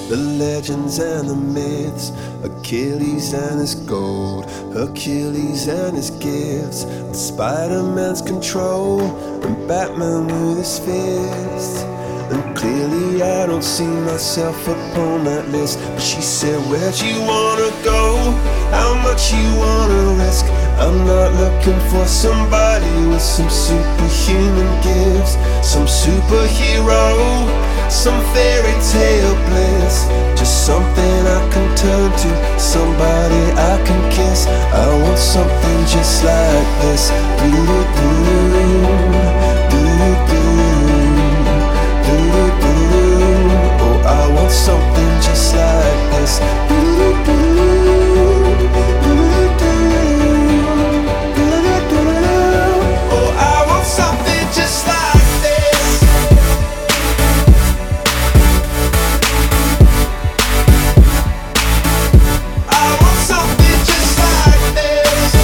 the legends and the myths, Achilles and his gold, Hercules and his gifts, and Spider-Man's control, and Batman with his fists. And clearly I don't see myself upon that list. But she said, where'd you wanna go? How much you wanna risk? I'm not looking for somebody with some superhuman gifts, some superhero, some fairy tale bliss. Just something I can turn to, somebody I can kiss. I want something just like this. Oh, I want something just like this. Oh, I want something just like this. I want something just like this.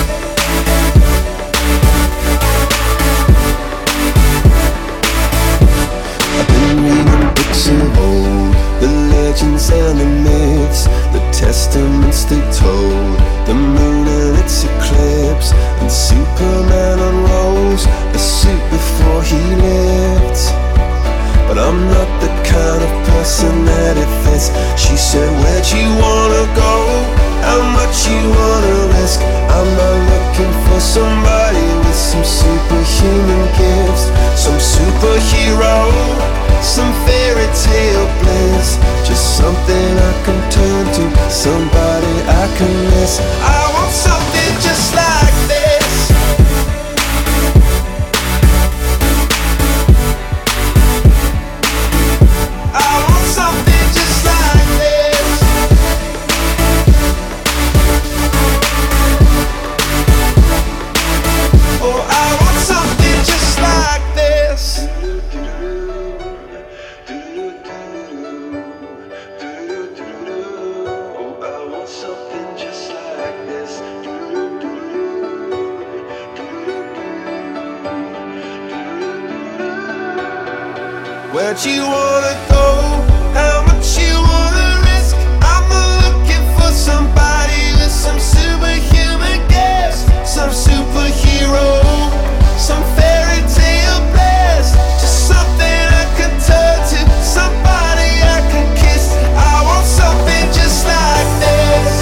I've been reading books of old, the legends and the myths, the testaments they told, the moon and its eclipse, and Superman unrolls a suit before he lived. But I'm not the kind of person that it fits. She said, where'd you wanna go? How much you wanna risk? I'm not looking for somebody with some superhuman gifts, some superhero, some fairy tale bliss. Just something I can turn to, somebody I can miss. I want something just like this. I want something just like this. Oh, I want something just like this. Oh, I want something just like this. Where'd you wanna go? How much you wanna risk? I'm looking for somebody with some superhuman gifts, some superhero, some fairy tale bliss. Just something I can turn to, somebody I can kiss. I want something just like this.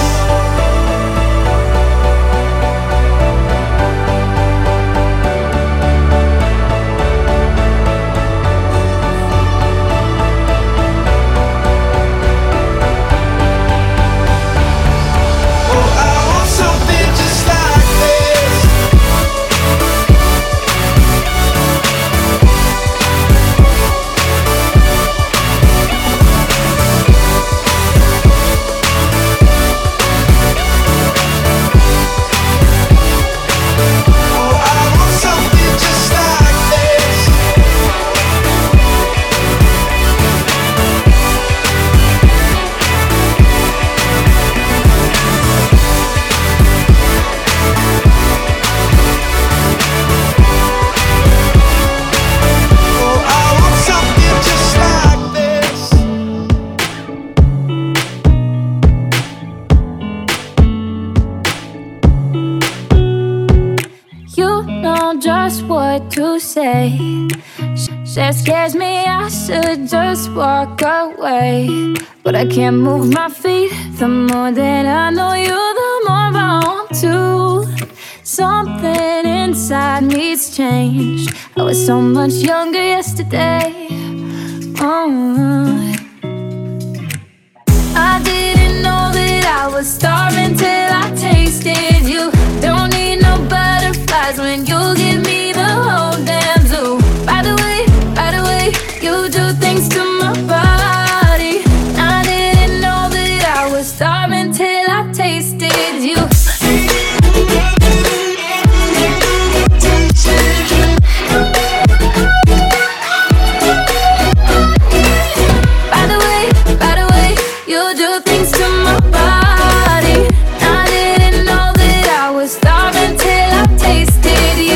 Oh, I want something just like this. Oh, I want something just like this. Oh, I want something just like this. You know just what to say. That scares me, I should just walk away. But I can't move my feet. The more that I know you, the more I want to. Something inside me's changed. I was so much younger yesterday. Oh, I didn't know that I was starving till I tasted you. Don't need no butterflies when you give me the whole damn zoo. By the way, you do things to my body. I didn't know that I was starving till I tasted you. By the way, you do things to my body. I didn't know that I was starving till I tasted you.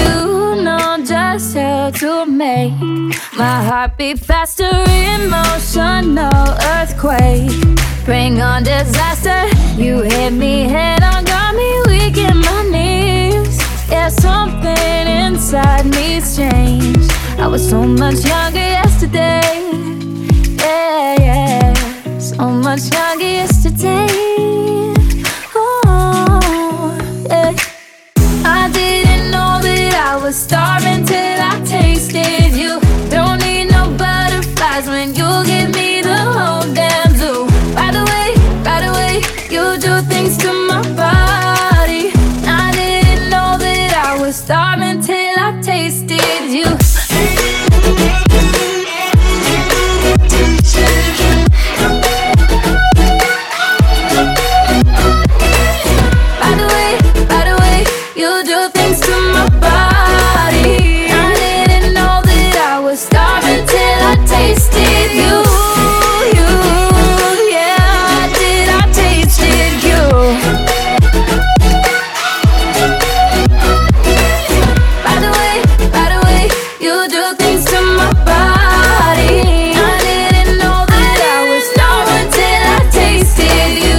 to make my heart beat faster. Emotional earthquake, bring on disaster. You hit me head on, got me weak in my knees. Yeah, something inside me's changed. I was so much younger yesterday. Yeah, yeah, so much younger yesterday. Oh, yeah. I didn't know that I was starving till I tasted you. Don't need no butterflies when you give me the whole damn zoo. Right away, you do things to my body. I didn't know that I was starving till I tasted you. By the way, you do things to my body. I didn't know that I was starving till I tasted you. Yeah, I tasted you. By the way, you do things to my body. I didn't know that I was starving till I tasted you.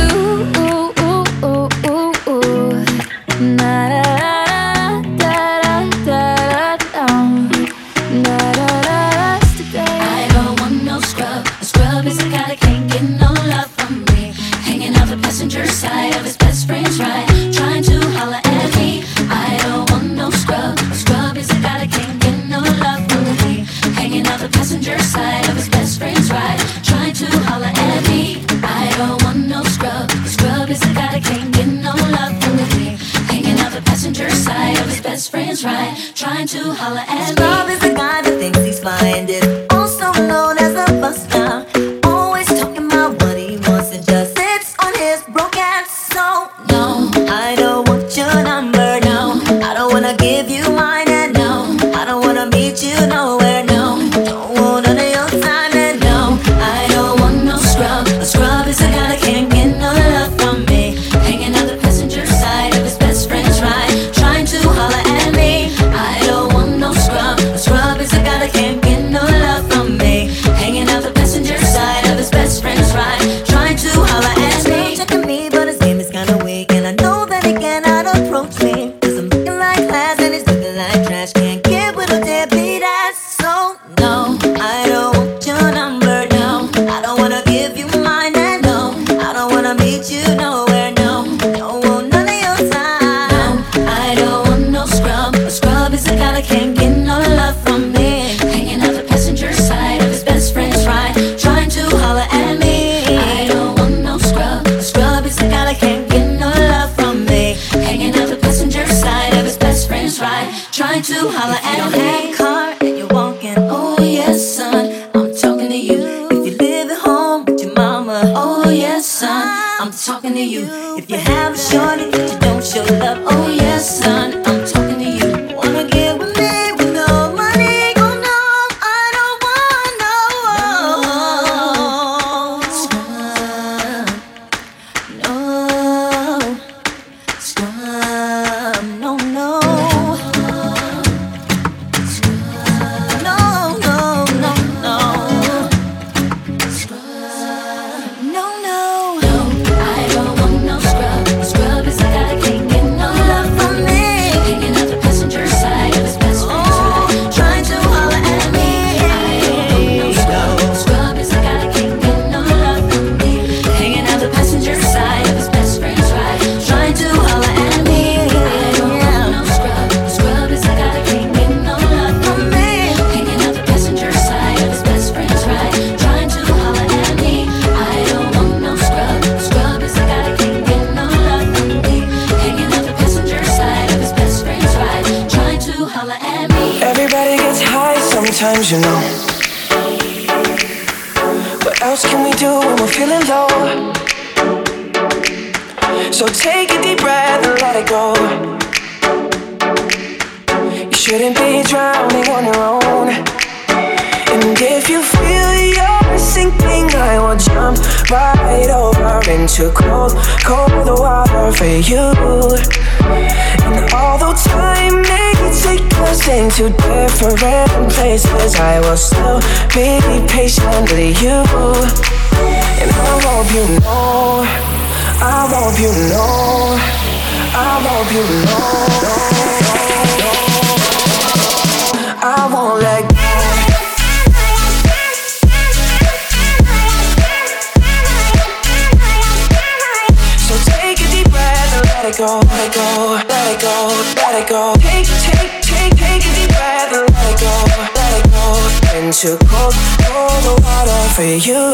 I don't want no scrub. A scrub is a guy that can't get no love from me. Hanging out the passenger side of his best friend's ride, trying to holler at me. I don't want no scrub. A scrub is a guy that can't get no love from me. Hanging out the passenger side of his best friend's ride, trying to holler at me. I don't want no scrub. A scrub is a guy that can't get no love from me. Hanging out the passenger side of his best friend's ride, trying to holler at me. Scrub is a guy that thinks he's flying it, also known as a buster. Always talking about what he wants and just sits on his broke ass. So no, I don't want your number. No, I don't wanna give you mine. And no, I don't wanna meet you nowhere. No, don't want none of your time. And no, I don't want no scrub. A scrub is a guy that can't get no love from me. Hanging out the passenger side of his best friend's ride, trying to holler at me. I don't want no scrub. A scrub is a guy that can't get no love from me. Hanging out the passenger side of his best friend's ride, trying to holler at me. Checking me, but his game is kinda weak, and I know that he cannot approach me. 'Cause I'm looking like class and he's looking like trash. Can't get with a deadbeat ass. So no, I don't want your number. No, I don't wanna give you mine. And no, I don't wanna meet you nowhere. No, don't want none of your time. I don't want no scrub. A scrub is a guy that can't get no love from me. Hanging out the passenger side of his best friend's ride, trying to holler at me. I don't want no scrub. A scrub is a guy that can't get no love from me. Hanging out the passenger side of his best friend's ride, trying to holler I at don't me. have a car and you're walking. Oh yes, son, I'm talking to you. If you live at home with your mama. Oh yes, son, I'm talking to you. If you have a shorty that you don't show love. Oh yes, son, I'm talking to you. Wanna get with me with no money? Oh no, I don't want no scrub. No scrub. No, no. No, no, no, no. No, no. I don't want no scrub. A scrub is a guy that can't get no love from me. Hanging out the passenger side of his best friend's ride, trying to holler at me. I don't want no scrub. A scrub is a guy that can't get no love from me. Hanging out the passenger side of his best friend's ride, trying to holler at me. I don't want no scrub. A scrub is a guy that can't get no love from me. Hanging out the passenger side of his best friend's ride, trying to holler at me. I don't want no scrub. A scrub is a guy that can't get no love from me. Hanging out the passenger side of his best friend's ride, trying to holler at me. Everybody gets high sometimes, you know. What else can we do when we're feeling low? So take a deep breath and let it go. You shouldn't be drowning on your own. And if you feel you're sinking, I will jump right over into cold, cold water for you. And although time may take us discussing two different places, I will still be patient with you. And I hope you know, I hope you know, I hope you know, I won't let go. So take a deep breath and let it go, let it go, let it go, let it go. Take a deep breath and let it go, let it go. Into cold, cold water for you.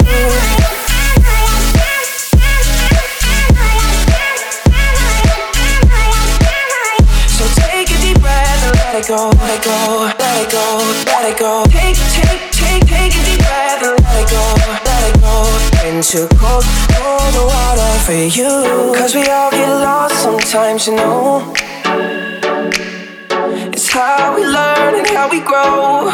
So take a deep breath and let it go, let it go, let it go, let it go. Take a deep breath and let it go, let it go. Into cold, cold water for you. Cause we all get lost sometimes, you know. It's how we learn and how we grow.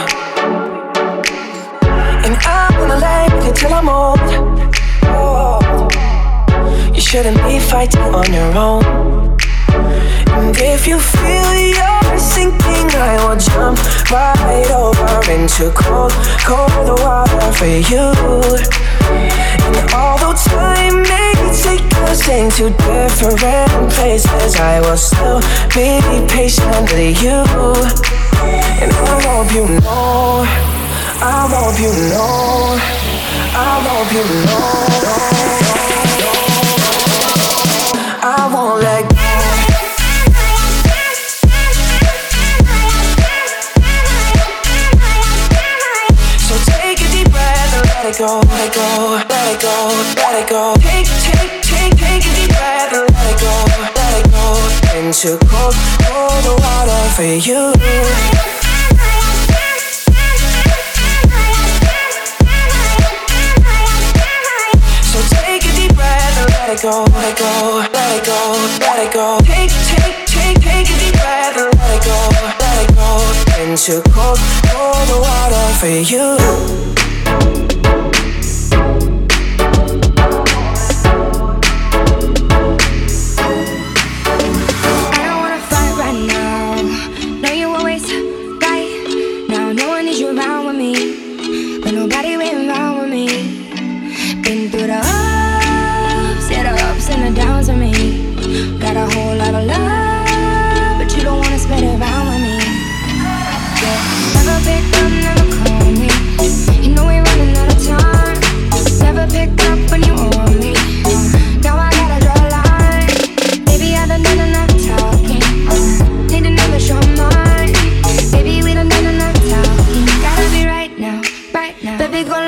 And I'm gonna let you till I'm old. Oh, you shouldn't be fighting on your own. And if you feel you're sinking, I will jump right over into cold, cold water for you. And although time may take us into different places, I will still be patient with you. And I hope you know, I hope you know, I hope you know, I won't let go. Let it go, let it go, let it go, let it go. Take a deep breath and let it go, let it go. Into cold, cold water for you. So take a deep breath and let it go, let it go, let it go, let it go. Take a deep breath and let it go, let it go. Into cold, cold water for you. Baby, go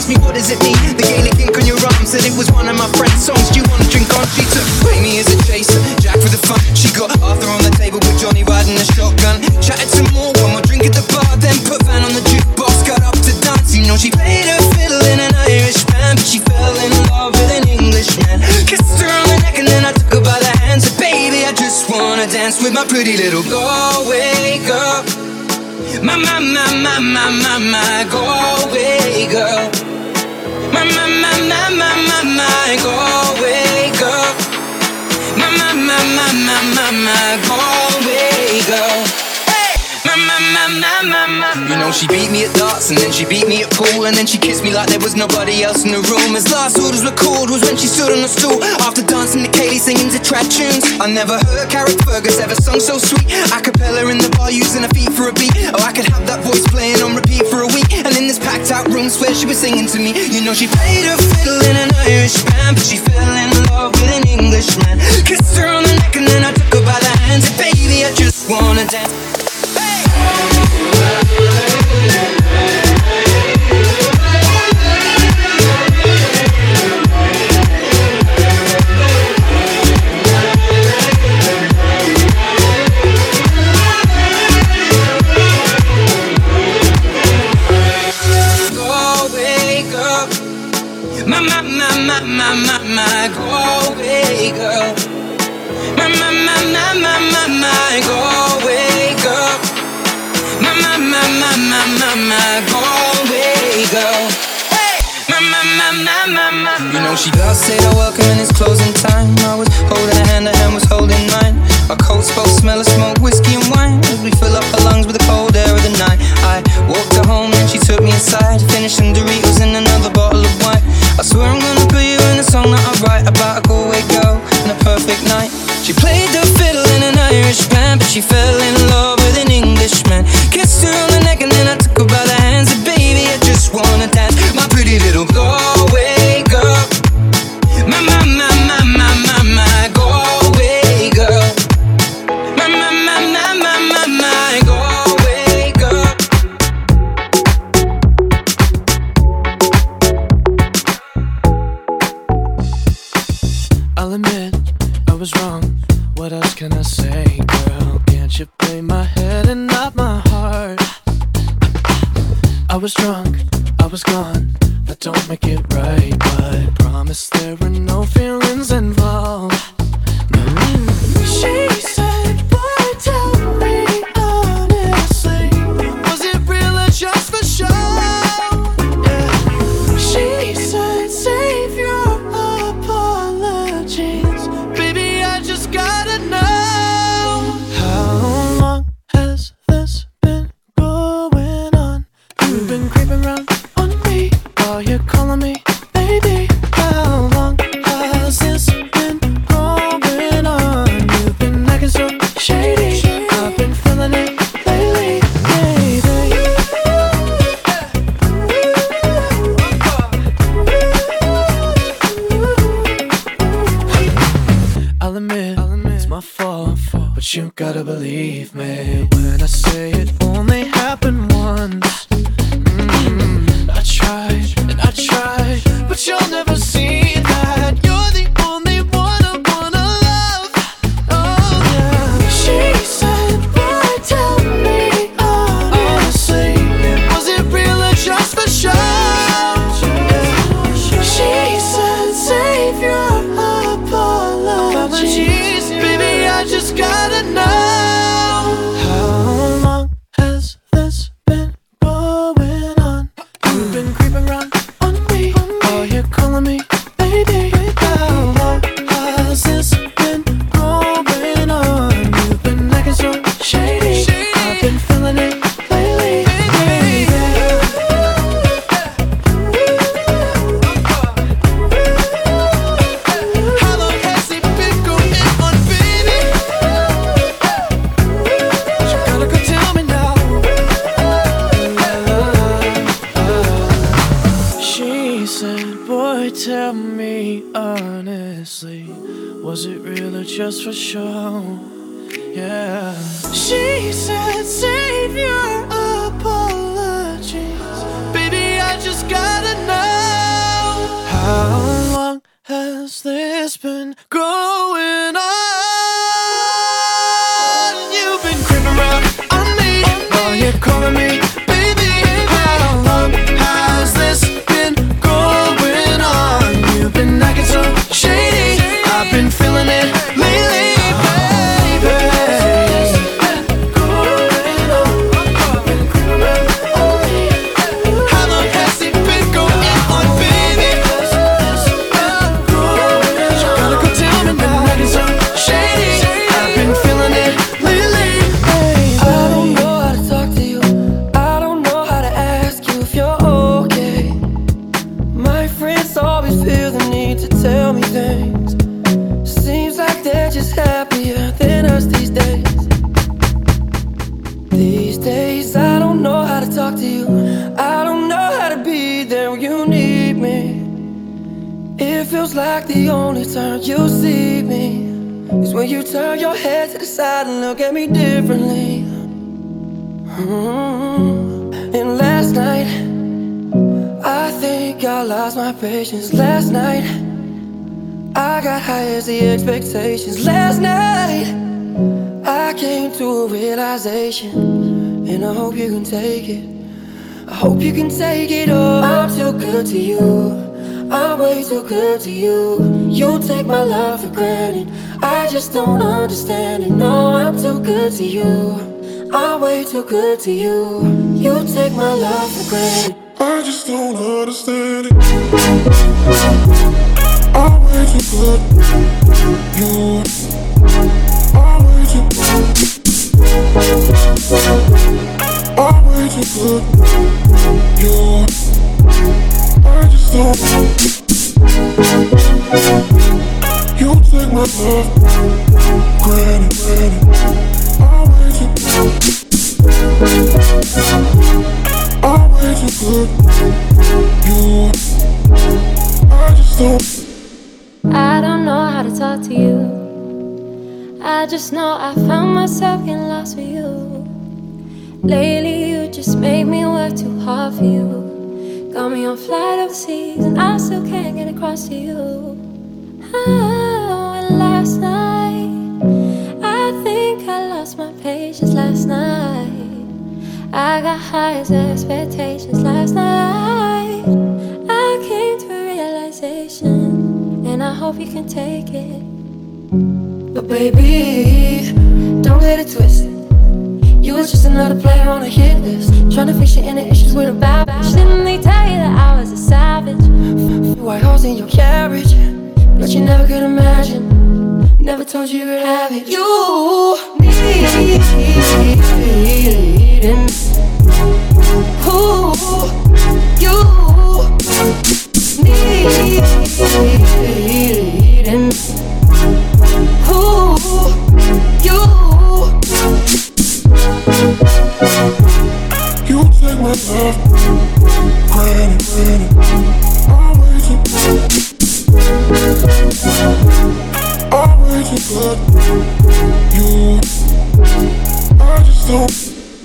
asked me what does it mean. The Gaelic ink on your arm said it was one of my friend's songs. Do you want to drink on? She took Amy as a chaser, Jack for the fun. She got Arthur on the table with Johnny riding a shotgun. Chatted some more, one more drink at the bar, then put Van on the jukebox, got up to dance. You know she played her fiddle in an Irish band, but she fell in love with an Englishman. Kissed her on the neck and then I took her by the hand. Said, baby, I just wanna dance with my pretty little Galway girl. My, Galway girl. My, Galway girl. My, Galway girl. You know she beat me at darts and then she beat me at pool, and then she kissed me like there was nobody else in the room. As last orders were called was when she stood on the stool after dancing to Kaylee singing to trad tunes. I never heard Carrick Fergus ever sung so sweet. A cappella in the bar using her feet for a beat. Oh, I could have that voice playing on repeat for a week. And in this packed out room, swear she was singing to me. You know she played her fiddle in an Irish band, but she fell in love with an Englishman. Kissed her on the neck and then I took her by the hands. And baby, I just wanna dance. My Galway girl. My Galway girl. My Galway girl. You know she does say that welcome and it's closing time. I was holding her hand was holding mine. Our coats both smell of smoke, whiskey and wine as we fill up our lungs with the cold air of the night. I walked her home and she took me inside, finishing Doritos and another bottle of wine. I swear I'm gonna put you in a song that I write about a Galway girl and a perfect night. She played the fiddle in an Irish band, but she fell in love with an Englishman. Kissed her on the neck and then I took her by the hands. And baby, I just wanna dance, my pretty little Galway girl. My Galway girl. My Galway girl. I'll admit I was wrong. What else can I say, girl? Can't you play my head and not my heart? I was drunk, I was gone. That don't make it right, but promise there were no feelings involved. She said, boy, tell me honestly, was it real or just for show? Yeah. She said, save your apologies, baby, I just gotta know. How long has this been going on? You've been creeping around on me while you're calling me baby. How long has this been going on? You've been acting so shady, I've been feeling it lately, baby. I'll admit it's my fault, but you gotta believe me when I say it only happened once. I tried and I tried, but you'll never see that. You're the only one I wanna love. Oh yeah. She said, boy, tell me honestly, was it real or just for show? She said, save your apologies, baby, I just gotta know. How long has this been going on? You've been creeping around on me while you're calling me baby. How long has this been going on? You've been acting so shady, I've been feeling it lately, baby. How long has it been going on, baby? You gotta go tell me now. She said, boy, tell me honestly, was it real or just for show? Yeah. She said, save your apologies, baby, I just gotta know. How long has this been going on? You've been creeping around on me while you're calling me baby. How long has this been going on? You've been acting so shady, I've been feeling it lately, baby. How long has it been going on, baby? Gotta go tell me now, acting so shady, I've been feeling it lately, baby. I don't know how to talk to you. I don't know how to ask you if you're okay. My friends always feel the need to tell me things. Seems like they're just happier than us these days. These days I don't know how to talk to you. I don't know how to be there when you need me. It feels like the only time you see me is when you turn your head to the side and look at me differently. And last night, I think I lost my patience. Last night, I got high as the expectations. Last night, I came to a realization, and I hope you can take it. I hope you can take it all. I'm too good to you. I'm way too good to you. You take my love for granted. I just don't understand it. No, I'm too good to you. I'm way too good to you. You take my love for granted. I just don't understand it. I'm way too good. You. I'm way too good. I'm way too good. You. I just don't. You take my love. Granted. I'm way too good. I'm way too good. You. I just don't. I don't know how to talk to you. I just know I found myself getting lost with you. Lately you just made me work too hard for you. Got me on flight overseas and I still can't get across to you. Oh, and last night I think I lost my patience. Last night I got high as expectations. Last night I came to a realization, and I hope you can take it. But baby, don't get it twisted. You was just another player on a hit list, trying to fix your inner issues with a bad bitch. Didn't they tell you that I was a savage? White horse in your carriage, but you never could imagine. Never told you could have it. You needing who you needing who you. You take my love, granted. I'm way too good. I'm way too good. You, I just don't.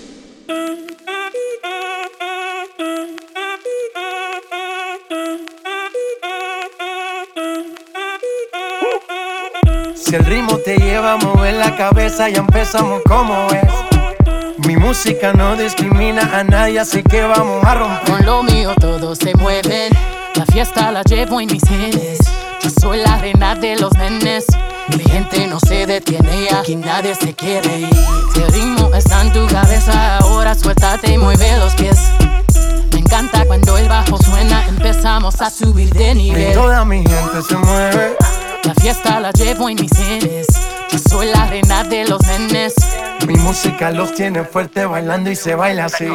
Si el ritmo te lleva a mover la cabeza, ya empezamos como es. Mi música no discrimina a nadie, así que vamos a romper. Con lo mío todos se mueven, la fiesta la llevo en mis genes. Yo soy la reina de los nenes, mi gente no se detiene y aquí nadie se quiere ir. Si el ritmo está en tu cabeza, ahora suéltate y mueve los pies. Me encanta cuando el bajo suena, empezamos a subir de nivel. Y toda mi gente se mueve. La fiesta la llevo en mis genes, yo soy la reina de los nenes. Mi música los tiene fuerte bailando y se baila así.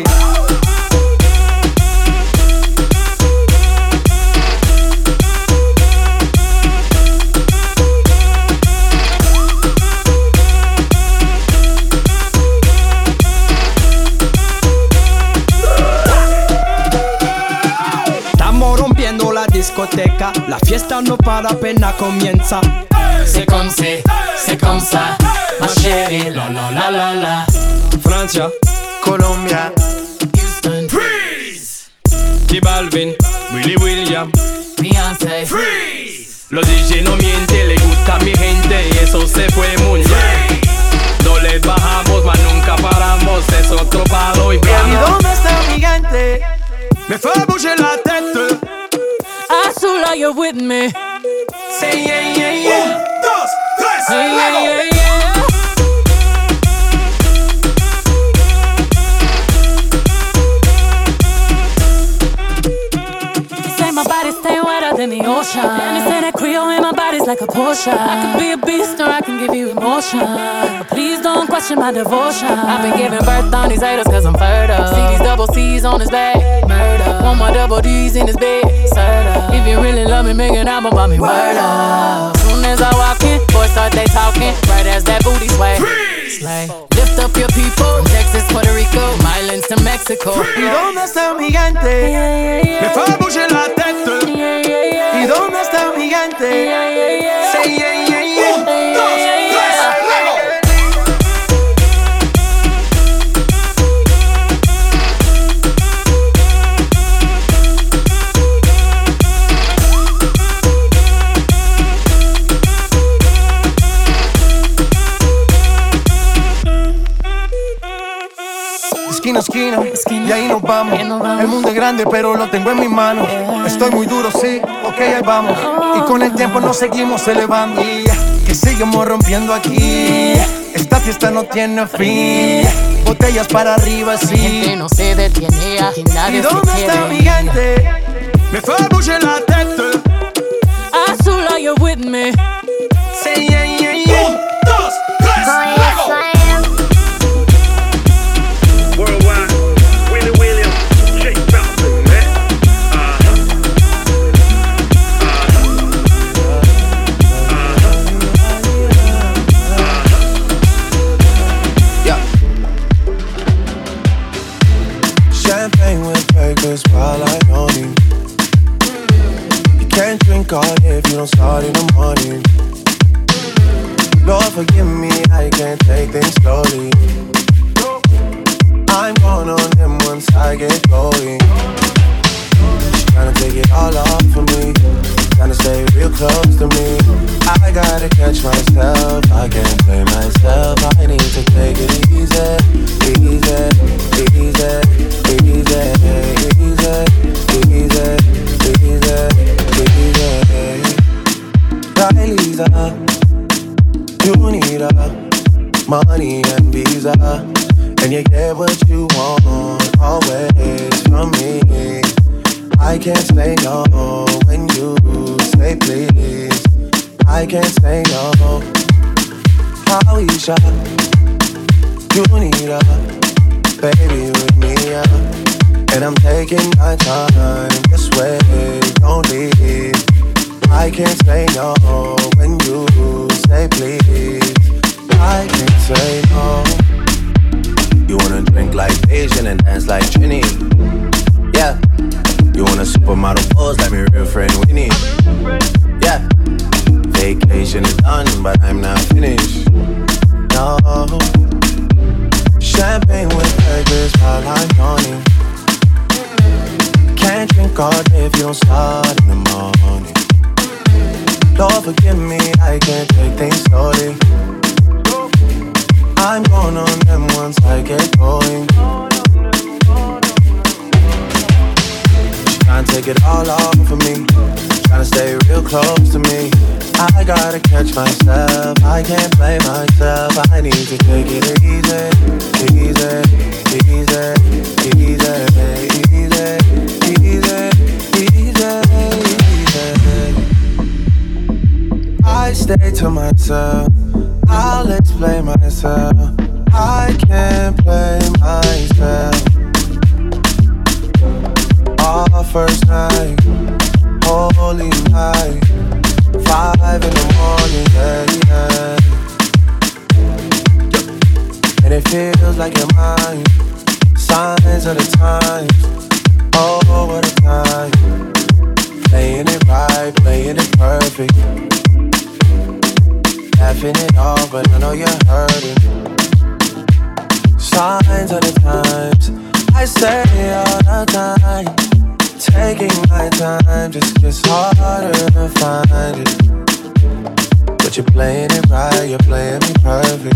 Estamos rompiendo la discoteca, la fiesta no para, apenas comienza. C'est comme ça, ma chérie, la la la la la. Francia, Colombia, Houston, Freeze, J Balvin, Willy William, Beyoncé. Freeze. Los DJ no mienten, le gusta a mi gente y eso se fue muy bien. No les bajamos, mas nunca paramos, es otro palo y vamos. ¿Y dónde está mi gigante? Me fait bouger la tête. Azul, are you with me? Say yeah, yeah, yeah. 1, 2, 3, Hey, yeah, luego. yeah, yeah. My body stay wetter than the ocean. And they say that Creole in my body's like a Porsche. I could be a beast or I can give you emotion. But please don't question my devotion. I've been giving birth on these haters cause I'm fertile. See these double C's on his back, murder. Want my double D's in his bed, serta. If you really love me, make an album about me, word up. Soon as I walk in, boys start they talking. Right as that booty sway, slay. Lift up your people, from Texas, Puerto Rico, Islands to Mexico. ¿Y dónde está mi gigante? Me fait bouger la tête. ¿Y dónde está mi gigante? Say yeah, yeah, yeah. 1, 2, 3, luego. Esquina a esquina, y ahí nos vamos. El mundo es grande, pero lo tengo en mis manos. Estoy muy duro, sí, ok, ahí vamos. Y con el tiempo nos seguimos elevando. Que seguimos rompiendo aquí. Esta fiesta no tiene fin. Botellas para arriba, sí. Gente no se detiene, aquí nadie ¿Y se dónde quiere. está mi gigante? Me fait bouger la tête. Azul, are you with me? Say yeah, yeah, yeah. 1, 2, 3, luego. Worldwide, Willie Williams, Jake Falcon, man. Yeah. Champagne with Vegas while I'm on you. You can't drink all day if you don't start in the morning. Lord forgive me, I can't take things slowly. I'm going on them once I get going. She tryna take it all off for me, tryna stay real close to me. I gotta catch myself, I can't play myself. I need to take it easy, easy, easy, easy, easy, easy, easy. Riley's up, you need money and visa. And you get what you want, always from me. I can't say no when you say please. I can't say no. How you shot, you need baby with me, and I'm taking my time this way, don't leave. I can't say no when you say please. I can't say no. You wanna drink like Asian and dance like Trini. Yeah. You wanna supermodel pose like my real friend Winnie. Yeah. Vacation is done, but I'm not finished. No. Champagne with Vegas while I'm yawning. Can't drink all day if you don't start in the morning. Lord forgive me, I can't take things slowly. I'm going on them once I get going. She tryna take it all off of me, tryna stay real close to me. I gotta catch myself, I can't play myself. I need to take it easy, easy, easy, easy, easy, easy. I stay to myself, I'll explain myself. I can't blame myself. Our first night, holy night, 5 in the morning, yeah, yeah. And it feels like you're mine. Signs of the times, oh what a time. Playing it right, playing it perfect. Laughing it all, but I know you're hurting. Signs of the times, I say all the time. taking my time just gets harder to find it. But you're playing it right, you're playing me perfect.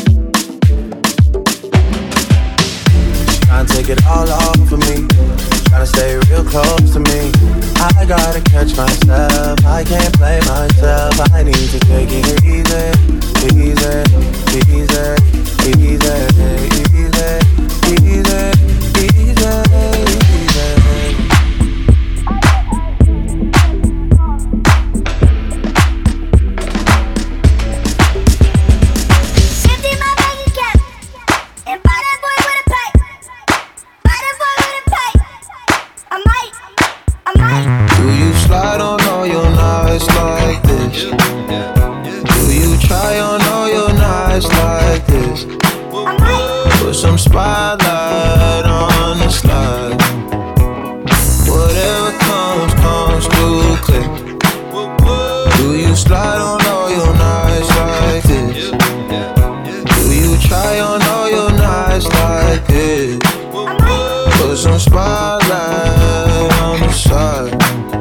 Trying to take it all off of me, trying to stay real close to me. I gotta catch myself, I can't play myself. I need to take it easy, easy, easy, easy, easy, easy, easy. Slide on all your nights like this. Do you try on all your nights like this? Put some spotlight on the slide. Whatever comes, comes through click. Do you slide on all your nights like this? Do you try on all your nights like this? Put some spotlight on the side.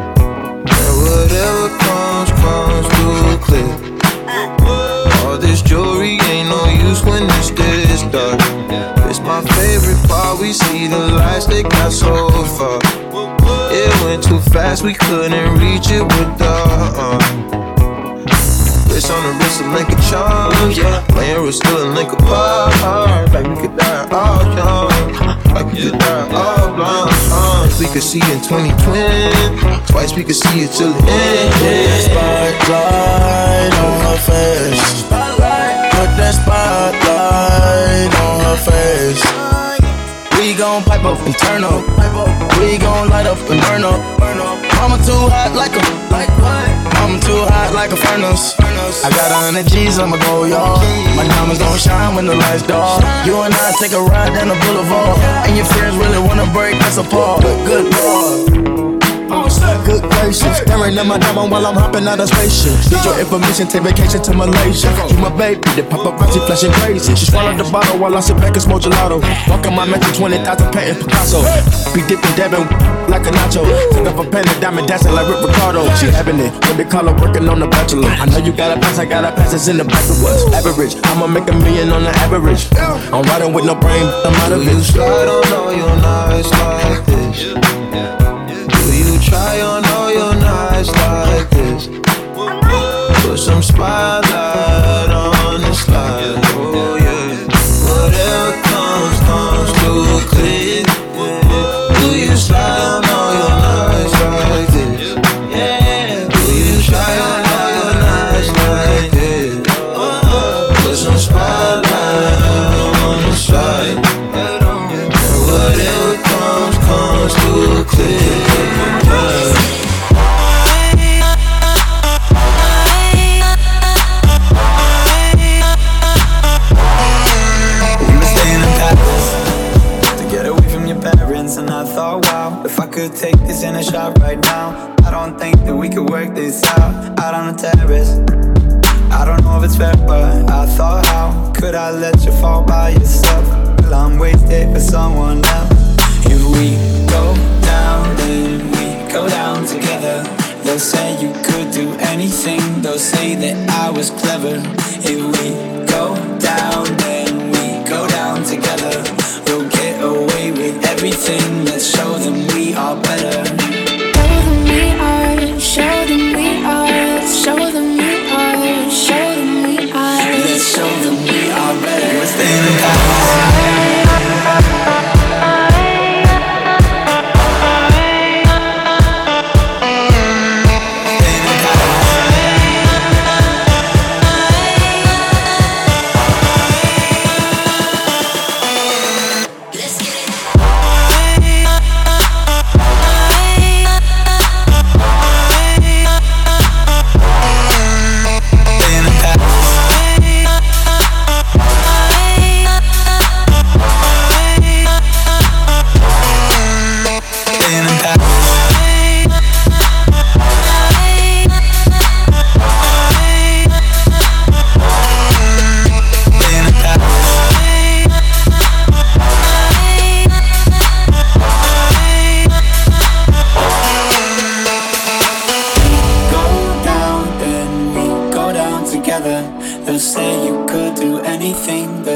Whatever comes, comes through click. All this jewelry ain't no use when it's this dark. It's my favorite part, we see the lights, they got so far. It went too fast, we couldn't reach it with the wrist on the wrist of Lincoln charms, yeah. Playing we're still in Lincoln Park. Like we could die all young, like we could die all blind. We could see in 2020, twice we could see it till the end. Spotlight on her face. Put that spotlight on her face. We gon' pipe up and turn up. We gon' light up and burn up. Mama too hot like a, Mama too hot like a furnace. I got 100 G's, I'ma go, y'all. My diamonds gon' shine when the lights dark. You and I take a ride down the boulevard, and your friends really wanna break us apart. Good Lord. Good gracious, staring at my diamond while I'm hopping out of spaceship. Need your information, take vacation to Malaysia. You my baby, the paparazzi flashing crazy. She swallowed the bottle while I sit back and smoke gelato. Walking my mansion, 20,000 painting Picasso. Be dipping, dabbing like a nacho. Took up a pen and diamond dancing like Rick Ricardo. She having it, what they call her working on the bachelor. I know you gotta pass, I gotta pass, it's in the back of us. Average, I'ma make $1 million on the average. I'm riding with no brain, I'm out of it. You slide on all your nights like this. Do you try on all your nights like this? Put some spotlight on the slide. Oh yeah. Whatever comes, comes through clear. Do you slide on all your nights like this? Yeah. Do you try on all your nights like this? Put some spotlight on the slide. Whatever comes, comes through clear. And I thought, wow, if I could take this in a shot right now, I don't think that we could work this out on the terrace. I don't know if it's fair, but I thought, how could I let you fall by yourself? Well, I'm wasted for someone else. If we go down, then we go down together. They'll say you could do anything, they'll say that I was clever. If we go down, then we go down together. We'll get away with everything, let's show them we are better. Show them we are, show them we are, show them we are, show them we are. Let's show them we are better. We're staying in Paris.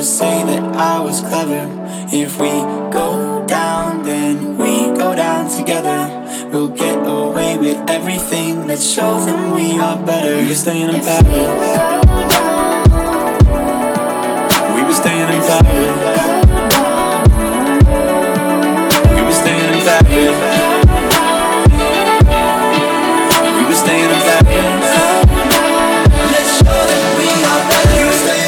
say that I was clever. If we go down, then we go down together. We'll get away with everything that shows them we are better. We were staying in Paris. We were staying in Paris. We were staying in Paris. We were staying in Paris. Let's show them we are better. We were staying in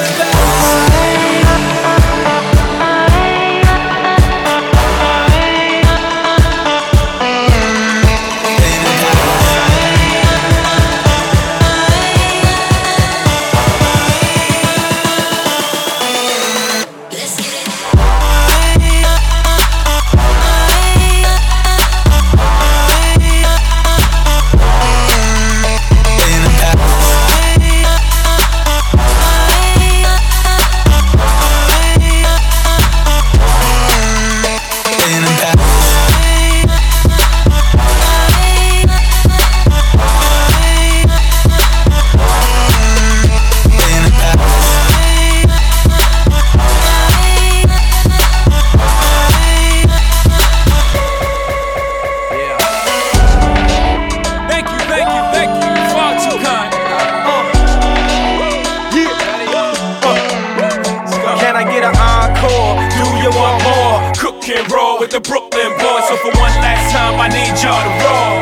the Brooklyn boys, so for one last time I need y'all to roll.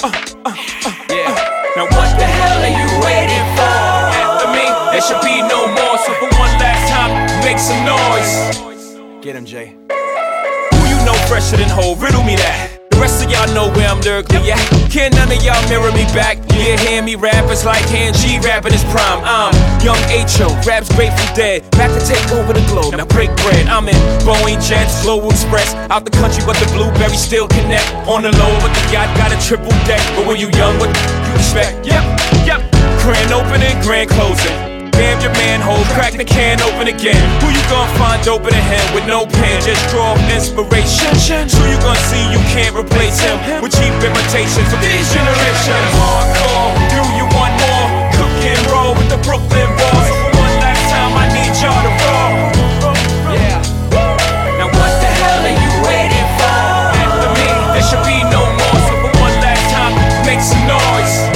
Now what the hell are you waiting for? After me, there should be no more, so for one last time, make some noise. Get him, Jay. Who you know fresher than Ho? Riddle me that. The rest of y'all know where I'm lyrically at. Can't none of y'all mirror me back. Yeah, hear me rap, it's like Han G rapping his prime. I'm Young H.O., raps Grateful Dead. Back to take over the globe, now break bread. I'm in Boeing Jets, Global Express. Out the country, but the blueberries still connect. On the low, but the yacht got a triple deck. But when you young, what you expect? Yep. Grand opening, grand closing. Bam your manhole, crack the can open again. Who you gonna find open a hand with no pen? Just draw inspiration. Who you gonna see you can't replace him with cheap imitations of these generations. Hardcore, do you want more? Cook and roll with the Brooklyn boys. So for one last time I need y'all to roll. Yeah. Now what the hell are you waiting for? After me, there should be no more. So for one last time, make some noise.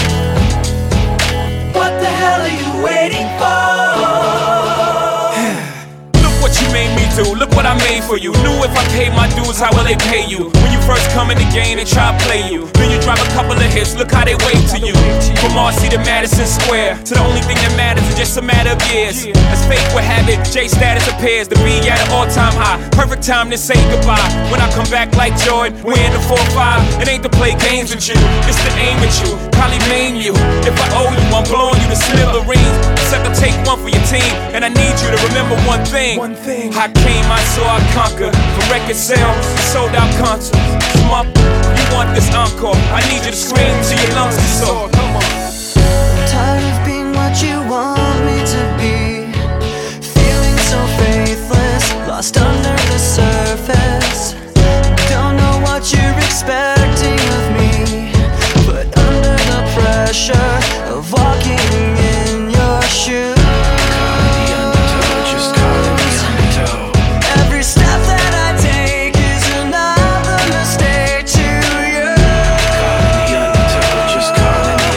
What the hell are you waiting for? Look what you made me do, look what I made for you. Knew if I paid my dues, how will they pay you? When you first come in the game, they try to play you. Then you drop a couple of hits, look how they wave to you. From Marcy to Madison Square, to the only thing that matters is just a matter of years. As fate would have it, J status appears to be at an all-time high. Perfect time to say goodbye. When I come back like Jordan, we're in the 4-5. It ain't to play games with you, it's to aim at you. Probably maim you. If I owe you, I'm blowing you to smithereens. Except I'll take one for your team, and I need you to remember one thing. I came, I saw, I conquered. From record sales, sold out concerts. Smup, you want this encore? I need you to scream till your lungs are sore. Come on. I'm tired of being what you want me to be. Feeling so faithless, lost under the surface. Don't know what you're expecting of me, but under the pressure of walking in your shoes. Every step that I take is another mistake to you. Just caught in the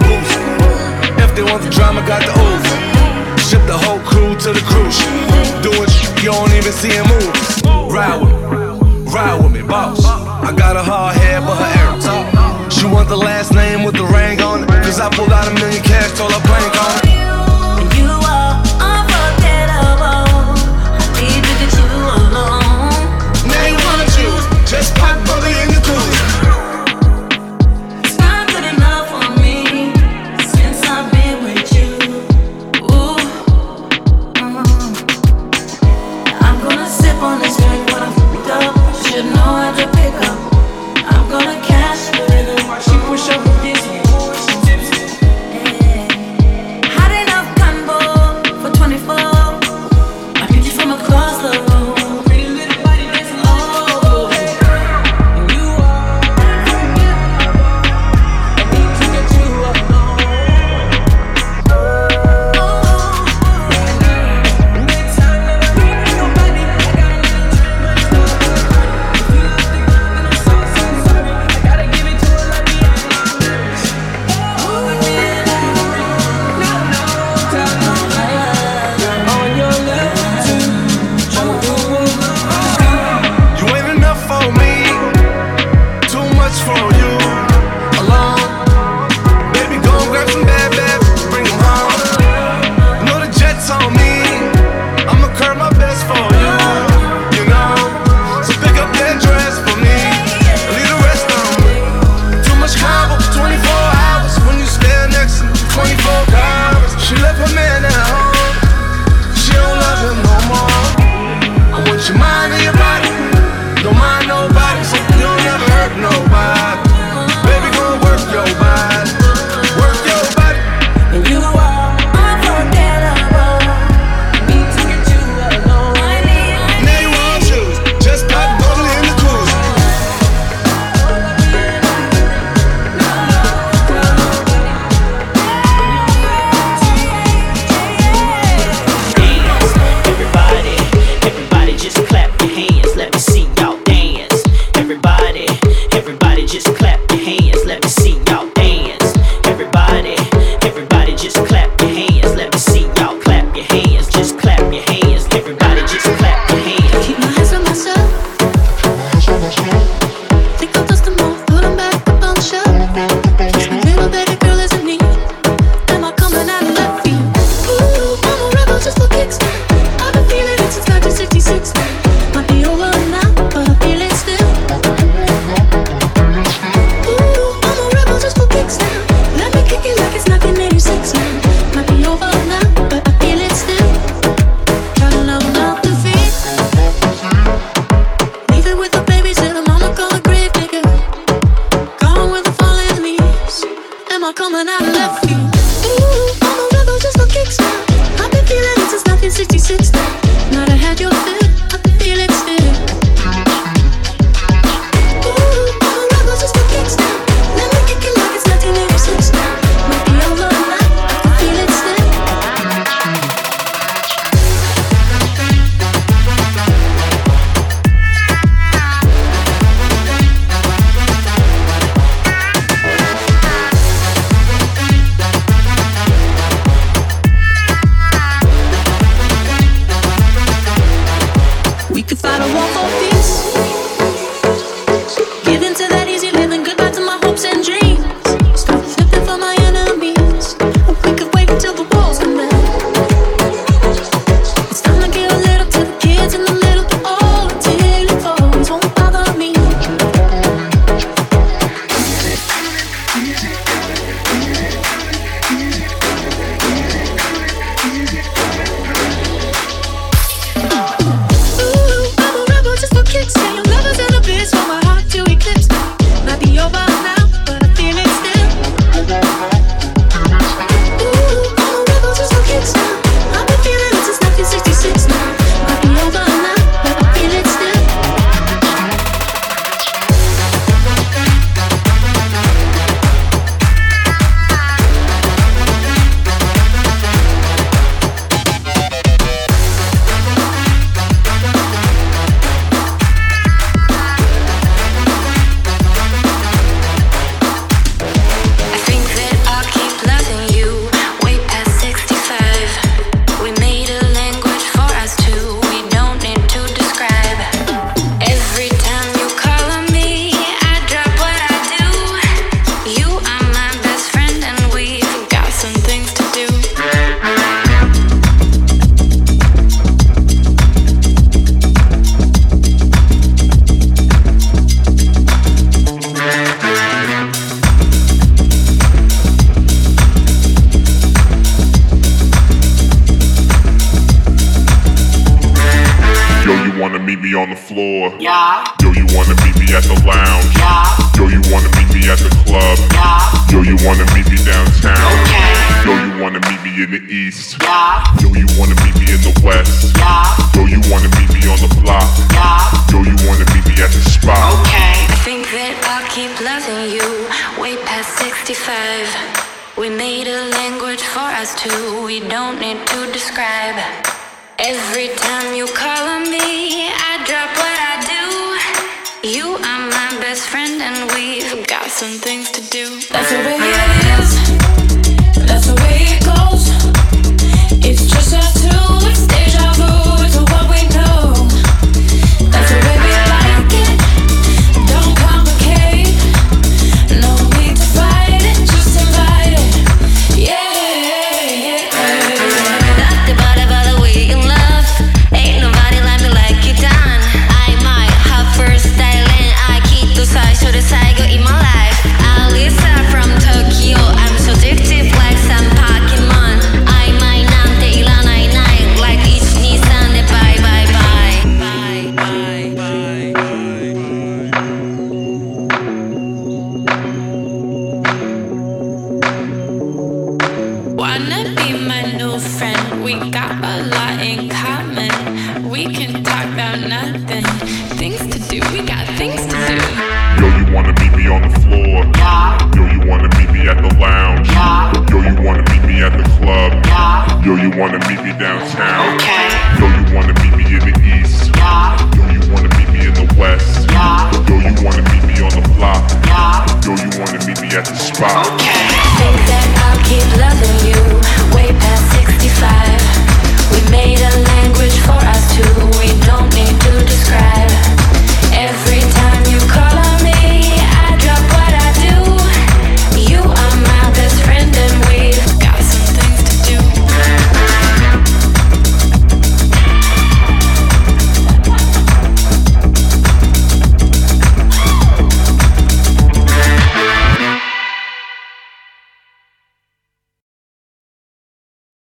booth. If they want the drama, got the ooze. Ship the whole crew to the cruise. Doing shit you don't even see him move. Ride with me, boss. I got a hard head, but her air talk. She want the last name with the ring on it. Cause I pulled out $1 million cash, told her blank on it. You are unforgettable. I need to get you alone. Now you wanna choose, just pop brother in your cruise. It's not good enough for me since I've been with you. Ooh, I'm gonna sip on this drink when I'm fucked up. Should know how to pick up. I'm gonna catch the rhythm while she push up with this. on the floor? Yeah. Yo, you wanna meet me at the lounge? Yeah. Yo, you wanna meet me at the club? Yeah. Yo, you wanna meet me downtown? Okay. Yo, you wanna meet me in the east? Yeah. Yo, you wanna meet me in the west? Yeah. Yo, you wanna meet me on the block? Yeah. Yo, you wanna meet me at the spot? Okay. I think that I'll keep loving you way past 65. We made a language for us two, we don't need to describe. Every time you call on me, I drop what I do. You are my best friend and we've got some things to do. That's the way it is, that's the way it goes. It's just us two, it's deja vu to what we know. That's the way we like it, don't complicate. No need to fight it, just invite it. Yeah. Talked about it by the way in love. Ain't nobody like me like you done. I might have first style and I keep the size so the side go in my life. Alisa from Tokyo, I'm so addictive like some Pokemon. I might not take la night night like each Nissan. Bye bye bye. Bye bye bye. Wanna be my new friend? We got a lot in common. We can talk about nothing. Things to do, we got things to do. Yo, you wanna meet me on the floor? Yeah. Yo, you wanna meet me at the lounge? Yeah. Yo, you wanna meet me at the club? Yeah. Yo, you wanna meet me downtown? Okay. Yo, you wanna meet me in the east? Yeah. Yo, you wanna meet me in the west? Yeah. Yo, you wanna meet me on the block? Yeah. Yo, you wanna meet me at the spot? Okay.